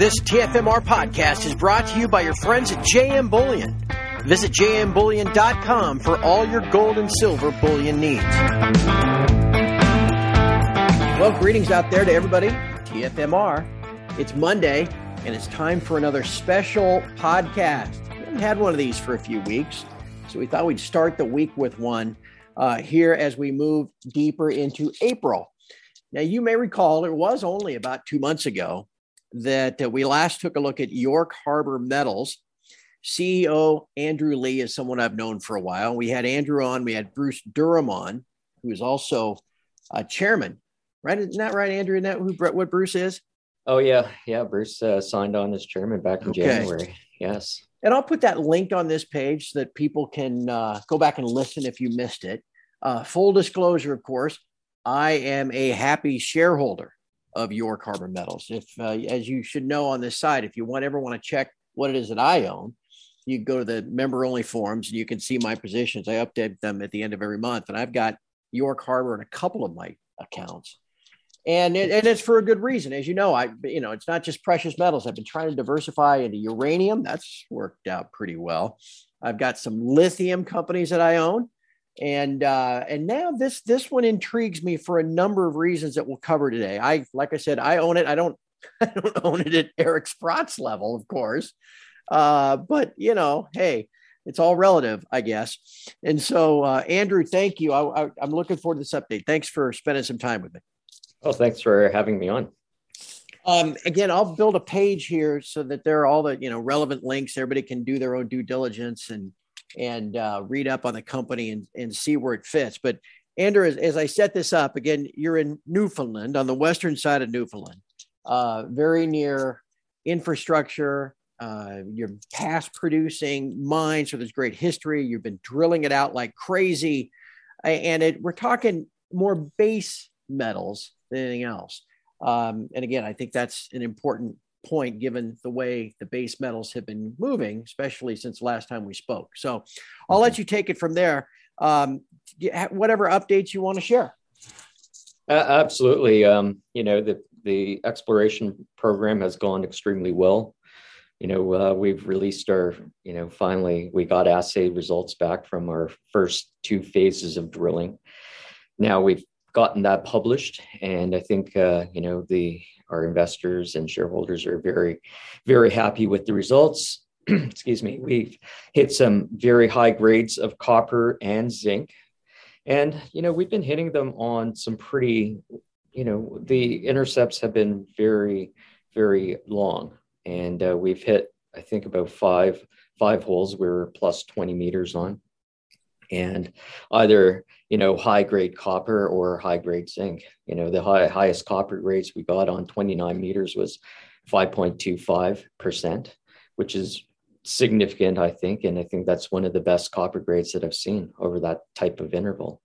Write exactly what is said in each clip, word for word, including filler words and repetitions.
This T F M R podcast is brought to you by your friends at J M Bullion. Visit j m bullion dot com for all your gold and silver bullion needs. Well, greetings out there to everybody. T F M R. It's Monday, and it's time for another special podcast. We haven't had one of these for a few weeks, so we thought we'd start the week with one uh, here as we move deeper into April. Now, you may recall it was only about two months ago that uh, we last took a look at York Harbor Metals. C E O Andrew Lee is someone I've known for a while. We had Andrew on. We had Bruce Durham on, who is also uh, chairman. Right? Isn't that right, Andrew? Isn't that who, what Bruce is? Oh, yeah. Yeah. Bruce uh, signed on as chairman back in okay. January. Yes. And I'll put that link on this page so that people can uh, go back and listen if you missed it. Uh, full disclosure, of course, I am a happy shareholder of York Harbor Metals. If, uh, as you should know on this site, if you want ever want to check what it is that I own, you go to the member-only forums and you can see my positions. I update them at the end of every month, and I've got York Harbor in a couple of my accounts, and it, and it's for a good reason. As you know, I you know it's not just precious metals. I've been trying to diversify into uranium. That's worked out pretty well. I've got some lithium companies that I own. And uh, and now this this one intrigues me for a number of reasons that we'll cover today. I like I said, I own it. I don't I don't own it at Eric Sprott's level, of course, uh, but you know, hey, it's all relative, I guess. And so, uh, Andrew, thank you. I, I, I'm looking forward to this update. Thanks for spending some time with me. Oh, thanks for having me on. Um, again, I'll build a page here so that there are all the you know relevant links. Everybody can do their own due diligence and. and uh, read up on the company and, and see where it fits. But Andrew, as, as I set this up, again, you're in Newfoundland, on the western side of Newfoundland, uh, very near infrastructure. Uh, you're past producing mines, so there's great history. You've been drilling it out like crazy. And it, we're talking more base metals than anything else. Um, and again, I think that's an important point given the way the base metals have been moving, especially since last time we spoke. So I'll let you take it from there. Um, whatever updates you want to share. Uh, absolutely. Um, you know, the, the exploration program has gone extremely well. You know, uh, we've released our, you know, finally we got assay results back from our first two phases of drilling. Now we've gotten that published, and I think, uh, you know, the our investors and shareholders are very, very happy with the results. Excuse me. We've hit some very high grades of copper and zinc. And, you know, we've been hitting them on some pretty, you know, the intercepts have been very, very long. And uh, we've hit, I think, about five, five holes we're plus twenty meters on. And either, you know, high grade copper or high grade zinc. You know, the high, highest copper grades we got on twenty-nine meters was five point two five percent, which is significant, I think. And I think that's one of the best copper grades that I've seen over that type of interval.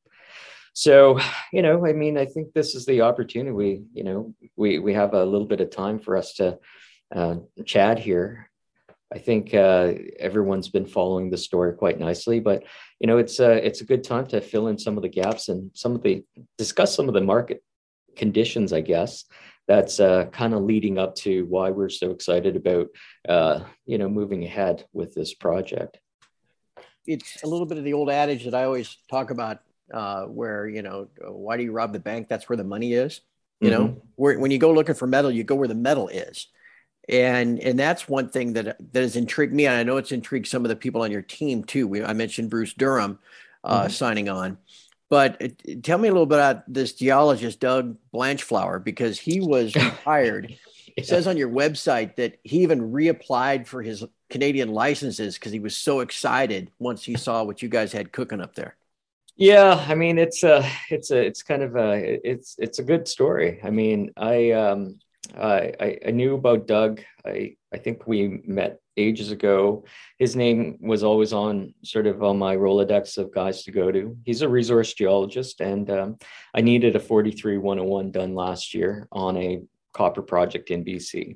So, you know, I mean, I think this is the opportunity. We, you know, we, we have a little bit of time for us to uh, chat here. I think uh, everyone's been following the story quite nicely, but you know, it's a it's a good time to fill in some of the gaps and some of the discuss some of the market conditions, I guess. That's uh, kind of leading up to why we're so excited about uh, you know moving ahead with this project. It's a little bit of the old adage that I always talk about, uh, where you know, why do you rob the bank? That's where the money is. You mm-hmm. know, where when you go looking for metal, you go where the metal is. And and that's one thing that that has intrigued me, and I know it's intrigued some of the people on your team too. We, I mentioned Bruce Durham uh, mm-hmm. signing on, but uh, tell me a little bit about this geologist Doug Blanchflower, because he was retired. yeah. It says on your website that he even reapplied for his Canadian licenses because he was so excited once he saw what you guys had cooking up there. Yeah, I mean it's a it's a it's kind of a it's it's a good story. I mean I. Um, Uh, I, I knew about Doug. I, I think we met ages ago. His name was always on sort of on my Rolodex of guys to go to. He's a resource geologist, and um, I needed a forty-three one oh one done last year on a copper project in B C.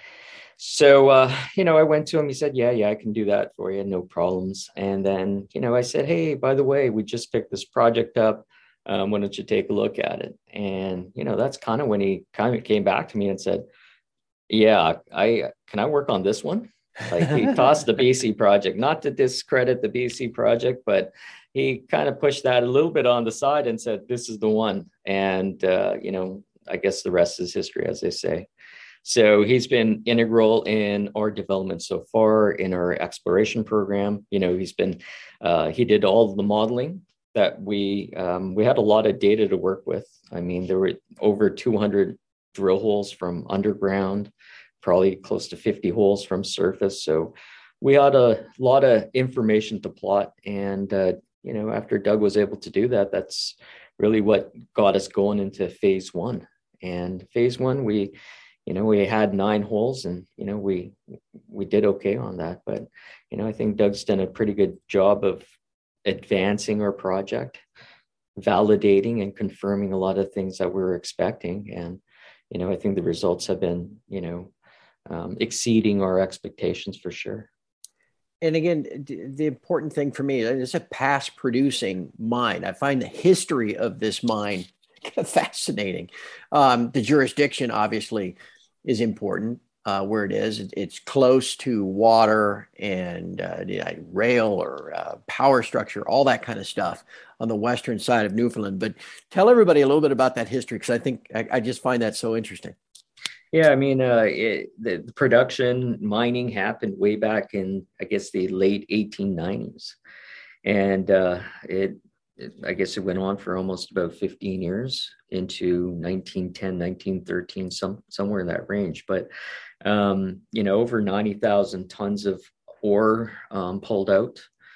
So, uh, you know, I went to him. He said, yeah, yeah, I can do that for you. No problems. And then, you know, I said, hey, by the way, we just picked this project up. Um, why don't you take a look at it? And, you know, that's kind of when he kind of came back to me and said, Yeah, I can I work on this one? Like he tossed the B C project, not to discredit the B C project, but he kind of pushed that a little bit on the side and said, this is the one. And, uh, you know, I guess the rest is history, as they say. So he's been integral in our development so far in our exploration program. You know, he's been, uh, he did all the modeling that we, um, we had a lot of data to work with. I mean, there were over two hundred drill holes from underground, probably close to fifty holes from surface. So we had a lot of information to plot. And, uh, you know, after Doug was able to do that, that's really what got us going into phase one. And phase one, we, you know, we had nine holes and, you know, we, we did okay on that. But, you know, I think Doug's done a pretty good job of advancing our project, validating and confirming a lot of things that we were expecting. And, you know, I think the results have been, you know, um, exceeding our expectations for sure. And again, the important thing for me is a past producing mine. I find the history of this mine fascinating. Um, the jurisdiction obviously is important uh, where it is. It's close to water and uh, rail or uh, power structure, all that kind of stuff on the western side of Newfoundland. But tell everybody a little bit about that history, because I think I, I just find that so interesting. Yeah, I mean, uh, it, the, the production mining happened way back in, I guess, the late eighteen nineties. And uh, it, it, I guess it went on for almost about fifteen years into nineteen ten, nineteen thirteen, some, somewhere in that range. But, um, you know, over ninety thousand tons of ore um, pulled out.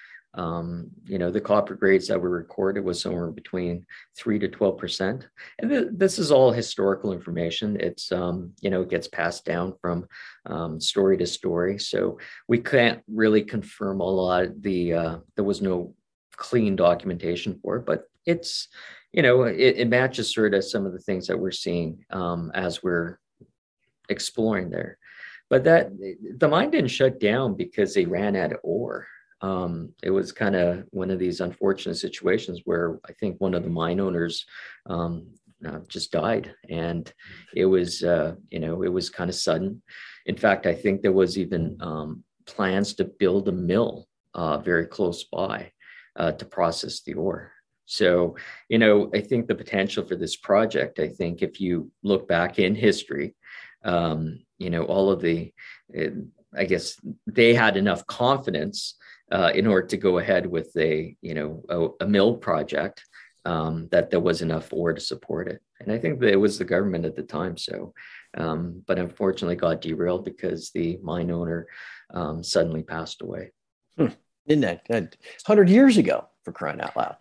Um, you know, the copper grades that were recorded was somewhere between three to twelve percent. And th- this is all historical information. It's, um, you know, it gets passed down from um, story to story. So we can't really confirm a lot of the, uh, there was no clean documentation for it, but it's, you know, it, it matches sort of some of the things that we're seeing um, as we're exploring there. But that the mine didn't shut down because they ran out of ore. Um, it was kind of one of these unfortunate situations where I think one of the mine owners um, uh, just died, and it was, uh, you know, it was kind of sudden. In fact, I think there was even um, plans to build a mill uh, very close by uh, to process the ore. So, you know, I think the potential for this project, I think if you look back in history, um, you know, all of the, uh, I guess they had enough confidence Uh, in order to go ahead with a, you know, a, a mill project, um, that there was enough ore to support it. And I think that it was the government at the time. So, um, but unfortunately got derailed because the mine owner um, suddenly passed away. Hmm. Isn't that one hundred years ago, for crying out loud?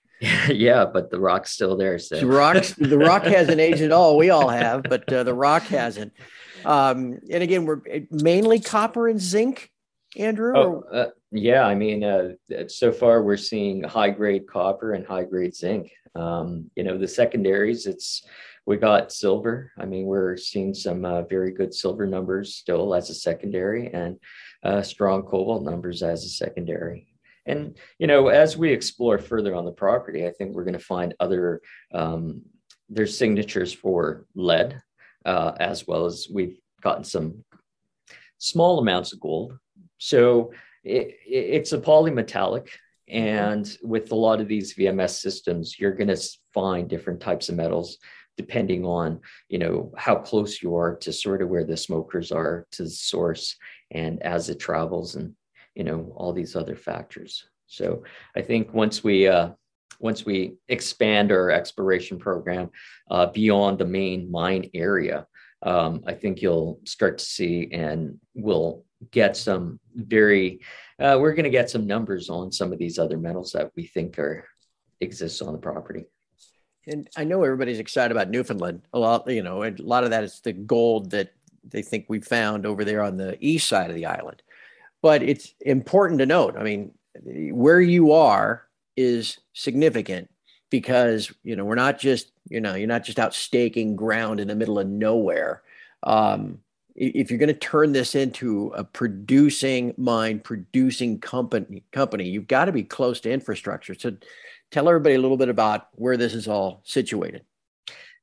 Yeah, but the rock's still there. So the rock's the rock hasn't aged at all. We all have, but uh, the rock hasn't. Um, and again, we're mainly copper and zinc, Andrew. Oh, uh, yeah, I mean, uh, so far we're seeing high grade copper and high grade zinc. Um, you know, the secondaries, it's we got silver. I mean, we're seeing some uh, very good silver numbers still as a secondary, and uh, strong cobalt numbers as a secondary. And, you know, as we explore further on the property, I think we're going to find other, um, there's signatures for lead, uh, as well as we've gotten some small amounts of gold. So it, it's a polymetallic. And with a lot of these V M S systems, you're going to find different types of metals depending on, you know, how close you are to sort of where the smokers are to the source, and as it travels, and, you know, all these other factors. So I think once we uh, once we expand our exploration program uh, beyond the main mine area, um, I think you'll start to see, and we'll get some very, uh, we're going to get some numbers on some of these other metals that we think are exists on the property. And I know everybody's excited about Newfoundland. A lot, you know, a lot of that is the gold that they think we found over there on the east side of the island. But it's important to note, I mean, where you are is significant, because, you know, we're not just, you know, you're not just out staking ground in the middle of nowhere. Um, if you're going to turn this into a producing mine, producing company, company, you've got to be close to infrastructure. So tell everybody a little bit about where this is all situated.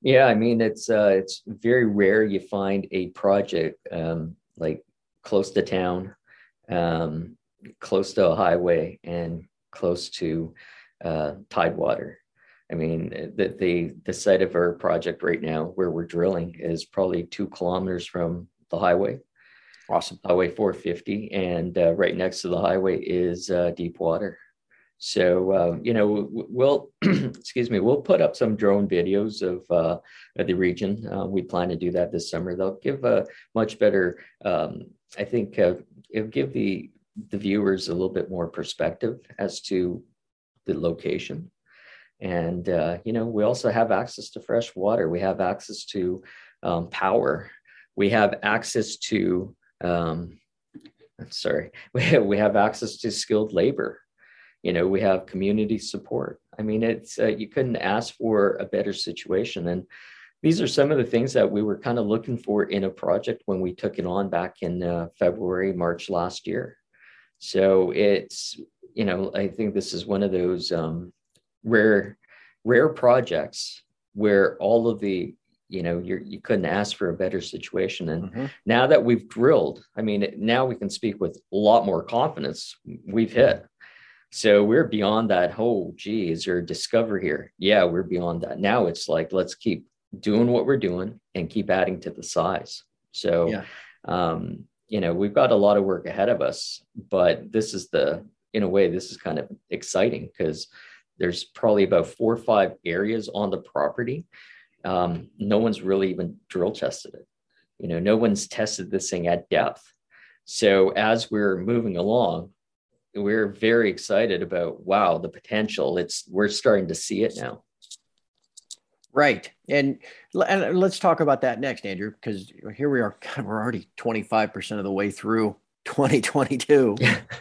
Yeah, I mean it's uh, it's very rare you find a project um, like close to town, um, close to a highway, and close to uh, tidewater. I mean the, the the site of our project right now where we're drilling is probably two kilometers from the highway, Awesome. Highway four fifty, and uh, right next to the highway is uh, deep water. So, uh, you know, we'll, excuse me, we'll put up some drone videos of, uh, of the region. Uh, we plan to do that this summer. They'll give a much better, um, I think, uh, it'll give the, the viewers a little bit more perspective as to the location. And, uh, you know, we also have access to fresh water. We have access to um, power. We have access to, um, sorry, we have, we have access to skilled labor. You know, we have community support. I mean, it's uh, you couldn't ask for a better situation. And these are some of the things that we were kind of looking for in a project when we took it on back in uh, February, March last year. So it's, you know, I think this is one of those um, rare, rare projects where all of the, you know, you're, you couldn't ask for a better situation. And mm-hmm. now that we've drilled, I mean, now we can speak with a lot more confidence. We've hit. So we're beyond that. Oh, gee, is there a discovery here? Yeah, we're beyond that. Now it's like, let's keep doing what we're doing and keep adding to the size. So, yeah. um, you know, we've got a lot of work ahead of us, but this is the, in a way, this is kind of exciting because there's probably about four or five areas on the property. Um, no one's really even drill tested it. You know, no one's tested this thing at depth. So as we're moving along, we're very excited about, wow, the potential. It's, we're starting to see it now. Right. And, and let's talk about that next, Andrew, because here we are, God, we're already twenty-five percent of the way through twenty twenty-two.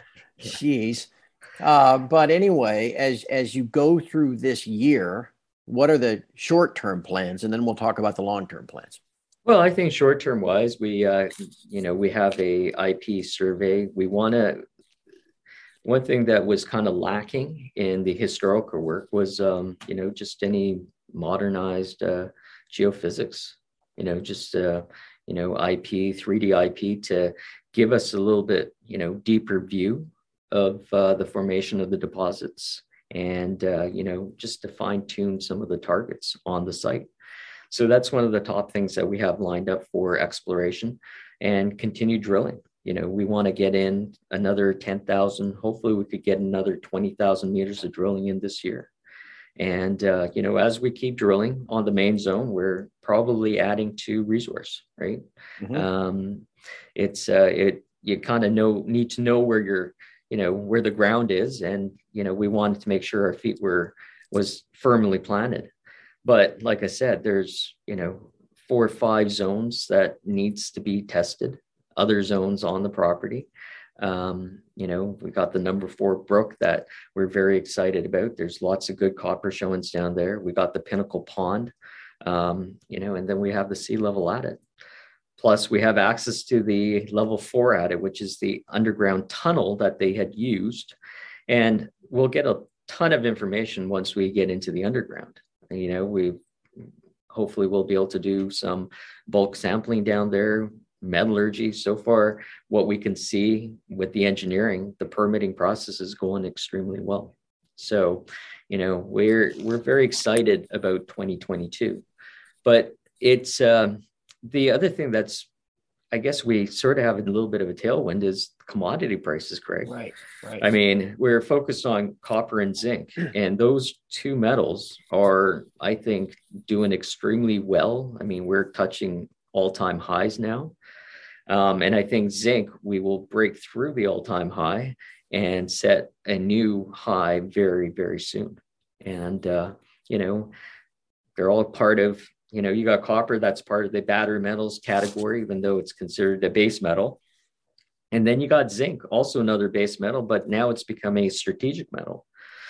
Jeez. Uh, but anyway, as, as you go through this year, what are the short-term plans? And then we'll talk about the long-term plans. Well, I think short-term wise, we, uh, you know, we have a I P survey. We want to, one thing that was kind of lacking in the historical work was, um, you know, just any modernized uh, geophysics, you know, just, uh, you know, I P, three D I P to give us a little bit, you know, deeper view of uh, the formation of the deposits and, uh, you know, just to fine tune some of the targets on the site. So that's one of the top things that we have lined up for exploration and continue drilling. You know, we want to get in another ten thousand. Hopefully we could get another twenty thousand meters of drilling in this year. And, uh, you know, as we keep drilling on the main zone, we're probably adding to resource, right? Mm-hmm. Um, it's, uh, it, you kind of know, need to know where you're, you know, where the ground is. And, you know, we wanted to make sure our feet were, was firmly planted. But like I said, there's, you know, four or five zones that needs to be tested. Other zones on the property. Um, you know, we got the number four brook that we're very excited about. There's lots of good copper showings down there. We got the Pinnacle Pond, um, you know, and then we have the sea level at it. Plus we have access to the level four at it, which is the underground tunnel that they had used. And we'll get a ton of information once we get into the underground. You know, we hopefully we'll be able to do some bulk sampling down there, metallurgy. So far, what we can see with the engineering, the permitting process is going extremely well. So, you know, we're we're very excited about twenty twenty-two. But it's um, the other thing that's, I guess we sort of have a little bit of a tailwind is commodity prices, Craig. Right, right. I mean, we're focused on copper and zinc, and those two metals are, I think, doing extremely well. I mean, we're touching all-time highs now. Um, and I think zinc, we will break through the all-time high and set a new high very, very soon. And, uh, you know, they're all part of, you know, you got copper, that's part of the battery metals category, even though it's considered a base metal. And then you got zinc, also another base metal, but now it's become a strategic metal.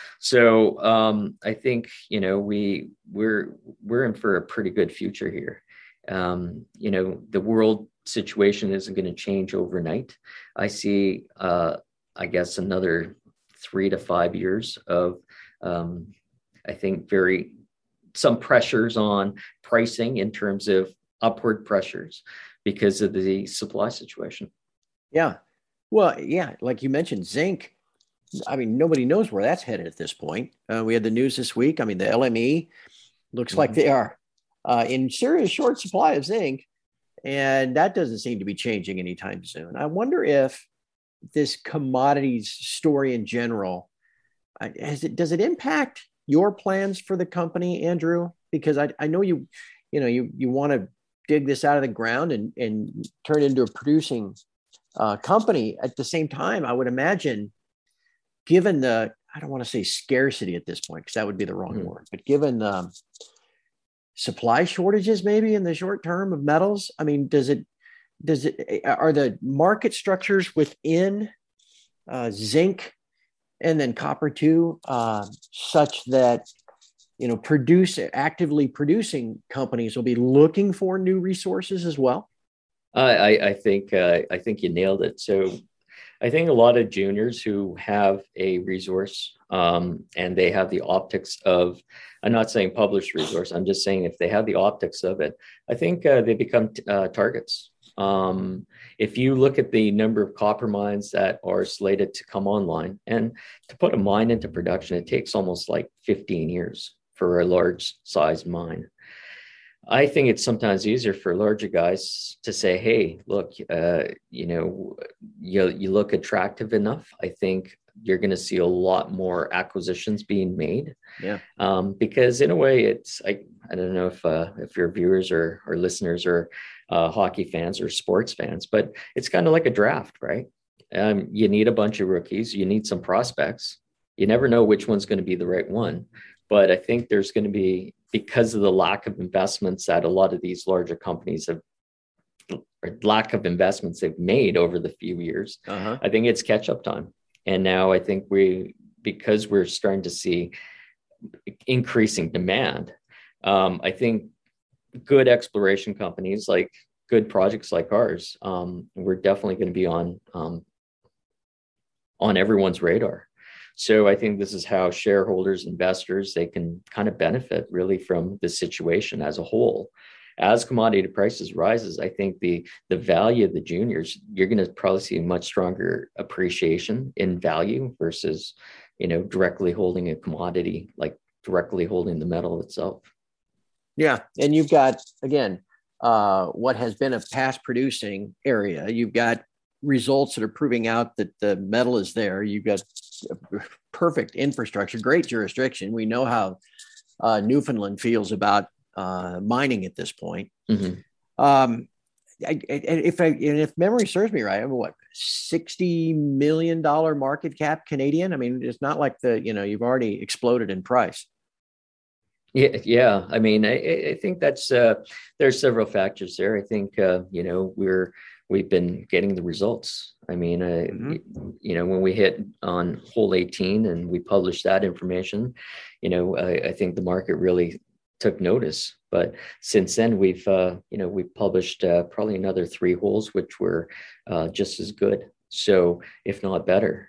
So um, I think, you know, we, we're, we're in for a pretty good future here. Um, you know, the world situation isn't going to change overnight. I see, uh, I guess, another three to five years of, um, I think, very some pressures on pricing in terms of upward pressures because of the supply situation. Yeah. Well, yeah, like you mentioned, zinc. I mean, nobody knows where that's headed at this point. Uh, we had the news this week. I mean, the L M E looks mm-hmm. like they are uh, in serious short supply of zinc, and that doesn't seem to be changing anytime soon. I wonder if this commodities story in general, has it, does it impact your plans for the company, Andrew? Because I, I know you, you know, you, you want to dig this out of the ground and, and turn it into a producing uh, company. At the same time, I would imagine, given the, I don't want to say scarcity at this point, because that would be the wrong mm-hmm. word, but given the supply shortages, maybe in the short term of metals, I mean, does it, does it, are the market structures within uh, zinc and then copper too, uh, such that, you know, produce actively producing companies will be looking for new resources as well? I, I think uh, I think you nailed it. So I think a lot of juniors who have a resource um, and they have the optics of, I'm not saying published resource, I'm just saying if they have the optics of it, I think uh, they become t- uh, targets. Um, if you look at the number of copper mines that are slated to come online, and to put a mine into production, it takes almost like fifteen years for a large size mine. I think it's sometimes easier for larger guys to say, hey, look, uh, you know, you, you look attractive enough. I think you're going to see a lot more acquisitions being made. Yeah. Um, because in a way, it's, I, I don't know if uh, if your viewers or, or listeners are uh, hockey fans or sports fans, but it's kind of like a draft, right? Um, you need a bunch of rookies. You need some prospects. You never know which one's going to be the right one. But I think there's going to be, because of the lack of investments that a lot of these larger companies have, or lack of investments they've made over the few years, uh-huh. I think it's catch-up time. And now I think we, because we're starting to see increasing demand, um, I think good exploration companies, like good projects like ours, um, we're definitely going to be on um, on everyone's radar. So I think this is how shareholders, investors, they can kind of benefit really from the situation as a whole. As commodity prices rises, I think the the value of the juniors, you're going to probably see a much stronger appreciation in value versus, you know, directly holding a commodity, like directly holding the metal itself. Yeah. And you've got, again, uh, what has been a past producing area. You've got results that are proving out that the metal is there. You've got perfect infrastructure, great jurisdiction. We know how uh, Newfoundland feels about uh, mining at this point. Mm-hmm. Um, I, I, if I, and if memory serves me right, I mean, what, sixty million dollars market cap Canadian? I mean, it's not like the, you know, you've already exploded in price. Yeah, yeah. I mean, I, I think that's uh, there's several factors there. I think uh, you know we're we've been getting the results. I mean, uh, mm-hmm. you know, when we hit on hole eighteen and we published that information, you know, I, I think the market really took notice. But since then, we've uh, you know we've published uh, probably another three holes, which were uh, just as good. So if not better.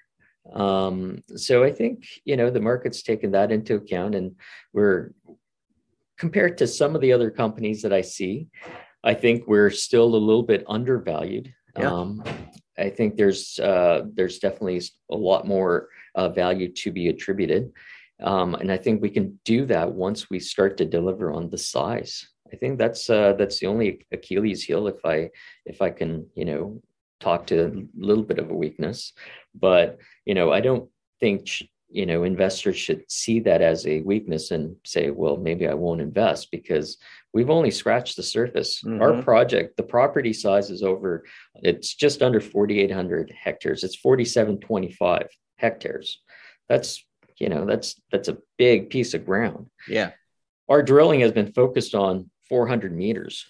Um, so I think, you know, the market's taken that into account, and we're, compared to some of the other companies that I see, I think we're still a little bit undervalued. Yeah. Um, I think there's uh, there's definitely a lot more uh, value to be attributed. Um, and I think we can do that once we start to deliver on the size. I think that's uh, that's the only Achilles heel, if I if I can, you know, talk to a little bit of a weakness. But, you know, I don't think, you know, investors should see that as a weakness and say, well, maybe I won't invest, because we've only scratched the surface. Mm-hmm. Our project, the property size is over, it's just under forty-eight hundred hectares. It's forty-seven twenty-five hectares. That's, you know, that's, that's a big piece of ground. Yeah. Our drilling has been focused on four hundred meters.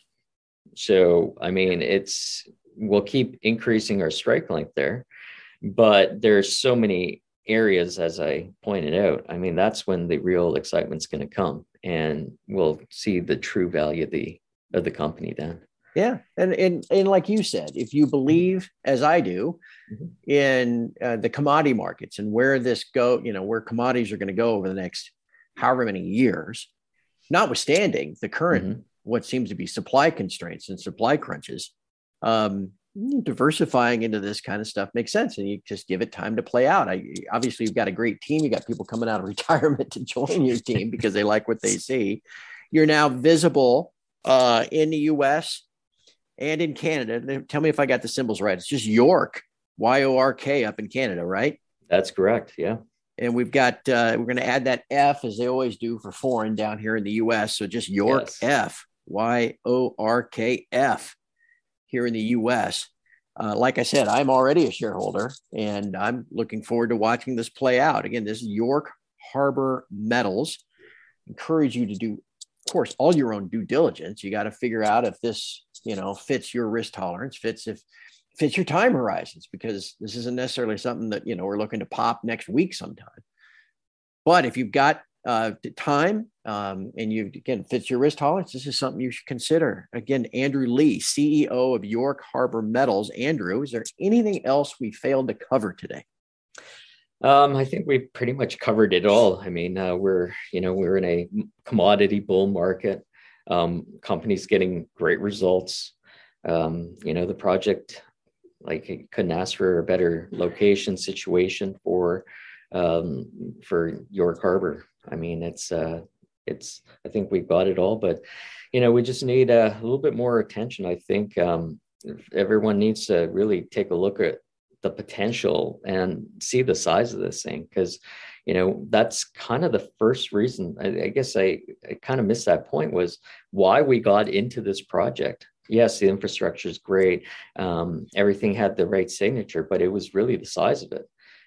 So, I mean, it's, we'll keep increasing our strike length there, but there's so many areas, as I pointed out. I mean, that's when the real excitement's going to come, and we'll see the true value of the of the company then. Yeah, and and and like you said, if you believe, as I do, mm-hmm. in uh, the commodity markets and where this go, you know, where commodities are going to go over the next however many years, notwithstanding the current, Mm-hmm. what seems to be supply constraints and supply crunches, um, diversifying into this kind of stuff makes sense. And you just give it time to play out. I, obviously, you've got a great team. You got people coming out of retirement to join your team because they like what they see. You're now visible uh, in the U S and in Canada. Tell me if I got the symbols right. It's just York, Y O R K up in Canada, right? That's correct. Yeah. And we've got, uh, we're going to add that F as they always do for foreign down here in the U S. So just York yes. F, Y O R K F here in the U S. Uh, like I said, I'm already a shareholder and I'm looking forward to watching this play out. Again, this is York Harbor Metals. Encourage you to do, of course, all your own due diligence. You got to figure out if this, you know, fits your risk tolerance, fits if fits your time horizons, because this isn't necessarily something that, you know, we're looking to pop next week sometime. But if you've got uh, time um, and you, again, fits your risk tolerance, this is something you should consider. Again, Andrew Lee, C E O of York Harbor Metals. Andrew, is there anything else we failed to cover today? Um, I think we've pretty much covered it all. I mean, uh, we're, you know, we're in a commodity bull market. Um, companies getting great results. Um, you know, the project, like, it couldn't ask for a better location situation for um, for York Harbor. I mean, it's uh, it's. I think we've got it all, but you know, we just need a, a little bit more attention. I think um, everyone needs to really take a look at the potential and see the size of this thing, because you know, that's kind of the first reason. I, I guess I, I kind of missed that point, was why we got into this project. Yes, the infrastructure is great. Um, everything had the right signature, but it was really the size of it.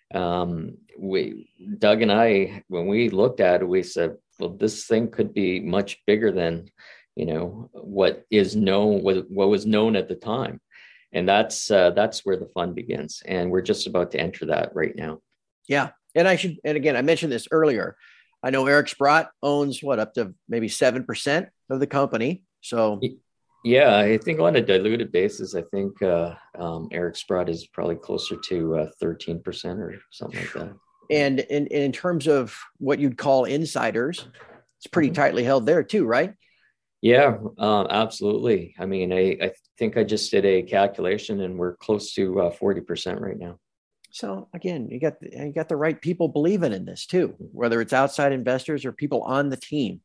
Um, we, Doug and I, when we looked at it, we said, well, this thing could be much bigger than, you know, what is known, what, what was known at the time. And that's, uh, that's where the fun begins. And we're just about to enter that right now. Yeah. And I should, and again, I mentioned this earlier. I know Eric Sprott owns what, up to maybe seven percent of the company. So yeah, I think on a diluted basis, I think uh, um, Eric Sprott is probably closer to uh, thirteen percent or something like that. And in, in terms of what you'd call insiders, it's pretty mm-hmm. tightly held there too, right? Yeah, um, absolutely. I mean, I, I think I just did a calculation and we're close to uh, forty percent right now. So again, you got, the, you got the right people believing in this too, whether it's outside investors or people on the team.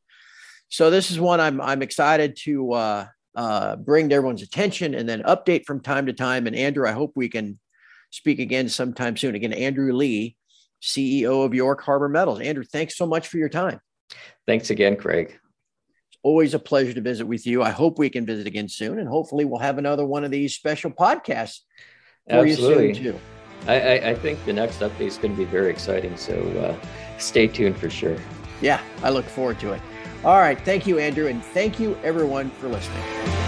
So this is one I'm, I'm excited to uh, uh, bring to everyone's attention and then update from time to time. And Andrew, I hope we can speak again sometime soon. Again, Andrew Lee, C E O of York Harbor Metals. Andrew, thanks so much for your time. Thanks again, Craig. Always a pleasure to visit with you. I hope we can visit again soon, and hopefully we'll have another one of these special podcasts for Absolutely. you soon too. I, I, I think the next update is going to be very exciting, so uh, stay tuned for sure. Yeah, I look forward to it. All right. Thank you, Andrew, and thank you everyone for listening.